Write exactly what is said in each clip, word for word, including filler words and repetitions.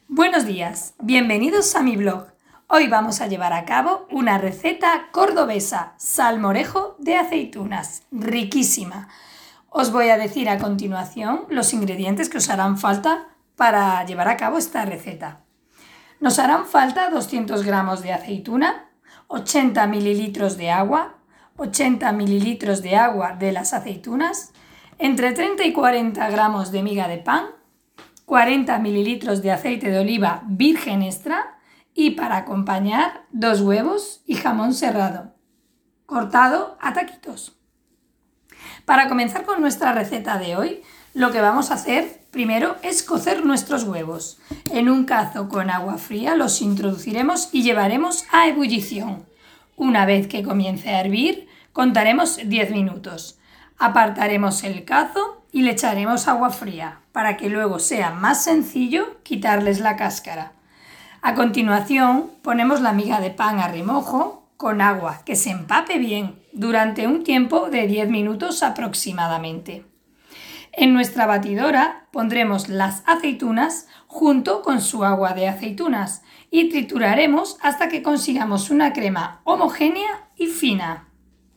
Buenos días, bienvenidos a mi blog. Hoy vamos a llevar a cabo una receta cordobesa, salmorejo de aceitunas, riquísima. Os voy a decir a continuación los ingredientes que os harán falta para llevar a cabo esta receta. Nos harán falta doscientos gramos de aceituna, ochenta mililitros de agua, ochenta mililitros de agua de las aceitunas, entre treinta y cuarenta gramos de miga de pan, cuarenta mililitros de aceite de oliva virgen extra y para acompañar dos huevos y jamón serrado, cortado a taquitos. Para comenzar con nuestra receta de hoy, lo que vamos a hacer primero es cocer nuestros huevos. En un cazo con agua fría los introduciremos y llevaremos a ebullición. Una vez que comience a hervir, contaremos diez minutos. Apartaremos el cazo y le echaremos agua fría para que luego sea más sencillo quitarles la cáscara. A continuación ponemos la miga de pan a remojo con agua que se empape bien durante un tiempo de diez minutos aproximadamente. En nuestra batidora pondremos las aceitunas junto con su agua de aceitunas y trituraremos hasta que consigamos una crema homogénea y fina.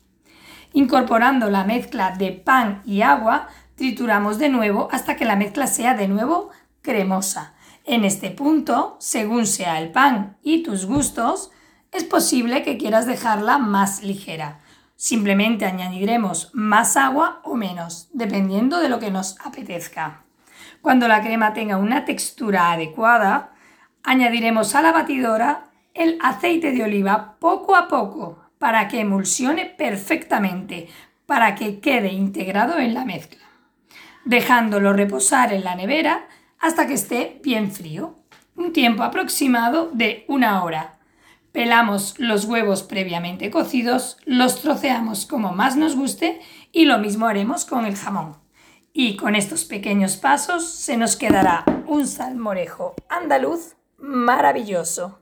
Incorporando la mezcla de pan y agua, trituramos de nuevo hasta que la mezcla sea de nuevo cremosa. En este punto, según sea el pan y tus gustos, es posible que quieras dejarla más ligera. Simplemente añadiremos más agua o menos, dependiendo de lo que nos apetezca. Cuando la crema tenga una textura adecuada, añadiremos a la batidora el aceite de oliva poco a poco para que emulsione perfectamente, para que quede integrado en la mezcla, dejándolo reposar en la nevera hasta que esté bien frío, un tiempo aproximado de una hora. Pelamos los huevos previamente cocidos, los troceamos como más nos guste y lo mismo haremos con el jamón. Y con estos pequeños pasos se nos quedará un salmorejo andaluz maravilloso.